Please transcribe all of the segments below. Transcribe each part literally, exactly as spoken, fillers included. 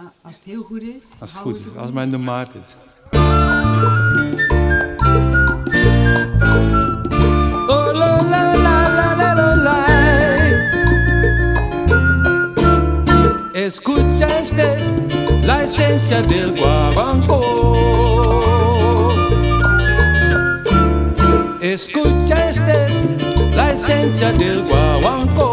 Ja, als het heel goed is. Als het hou goed is, het als goed. mijn de maat is. Oh la la la la la la la. Escucha este, la esencia del guaguancó. Escucha este, la esencia del guaguancó.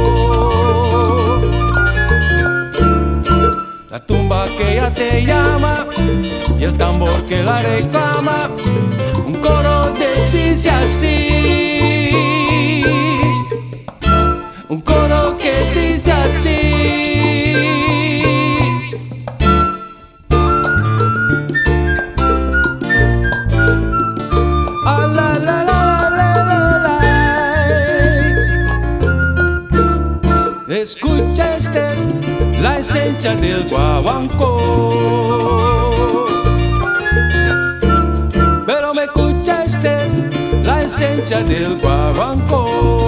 La tumba que ya te llama y el tambor que la reclama. Un coro de dice así. Un coro que dice así. Ah, la, la, la, la, la, la. Escucha este, la esencia del guaguancó. Pero me escucha este, la esencia del guaguancó.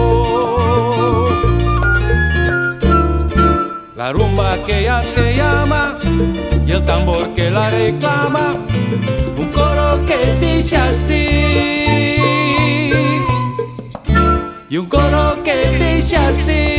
La rumba que ya te llama y el tambor que la reclama. Un coro que dice así. Y un coro que dice así.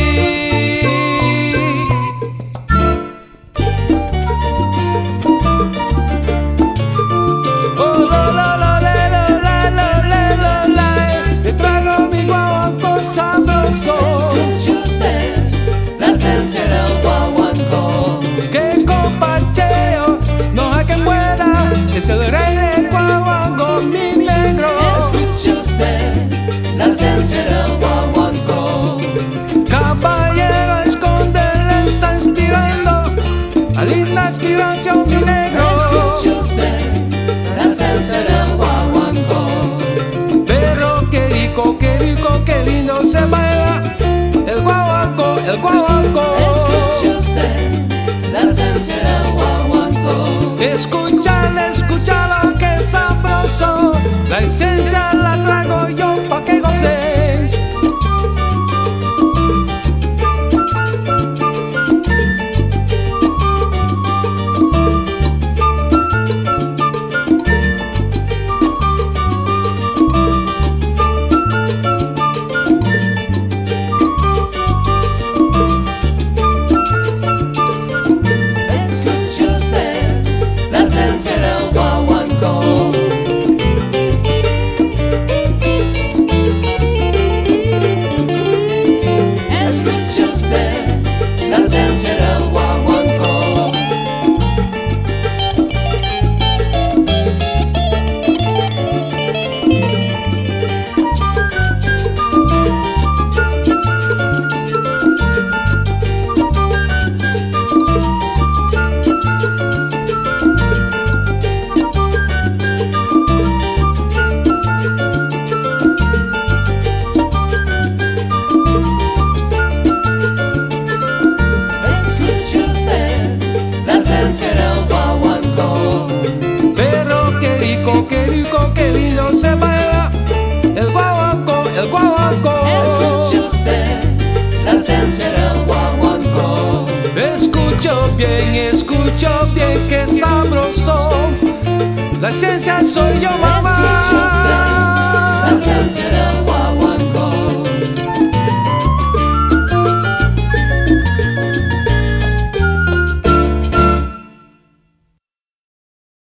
Escuche usted la esencia del guaguancó. Que compacheo, no hay quien pueda. Es el rey del guaguancó, mi negro. Escuche usted la esencia del guaguancó. Caballero, esconderle está inspirando a linda inspiración, mi negro. Escuche usted la esencia del guaguancó. Pero qué rico, qué rico, qué lindo se baila el guaguancó, el guaguancó. Escuche usted la esencia del guaguancó. Escuchar, escuchar que es sabroso. La esencia la traigo yo pa' que goce. Escuche usted la esencia del guaguancó. Escuche usted la esencia del guaguancó. Escuche usted la esencia del guaguancó. Pero qué rico, qué rico, qué lindo se baila el guaguancó, el guaguancó. Escuche usted la esencia del guaguancó. Escucho bien, escucho bien, qué sabroso. La esencia soy yo, mamá. Escuche usted la esencia del guaguancó.